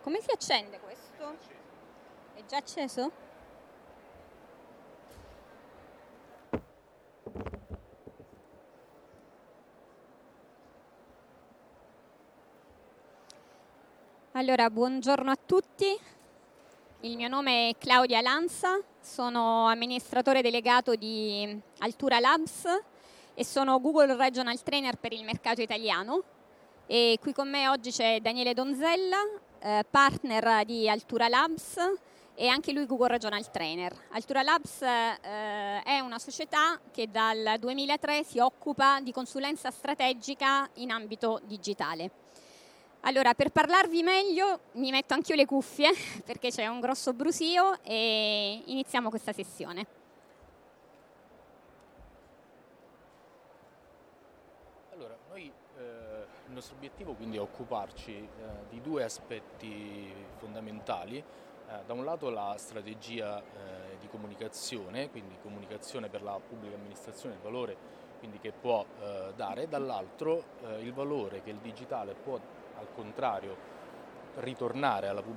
Come si accende questo? È già acceso? Allora, buongiorno a tutti. Il mio nome è Claudia Lanza, sono amministratore delegato di Altura Labs e sono Google Regional Trainer per il mercato italiano. E qui con me oggi c'è Daniele Donzella, partner di Altura Labs e anche lui Google Regional Trainer. Altura Labs è una società che dal 2003 si occupa di consulenza strategica in ambito digitale. Allora, per parlarvi meglio mi metto anch'io le cuffie perché c'è un grosso brusio e iniziamo questa sessione. Allora, noi il nostro obiettivo quindi è occuparci di due aspetti fondamentali. Da un lato la strategia di comunicazione, quindi comunicazione per la pubblica amministrazione, il valore quindi che può dare, dall'altro il valore che il digitale può al contrario ritornare alla pubblica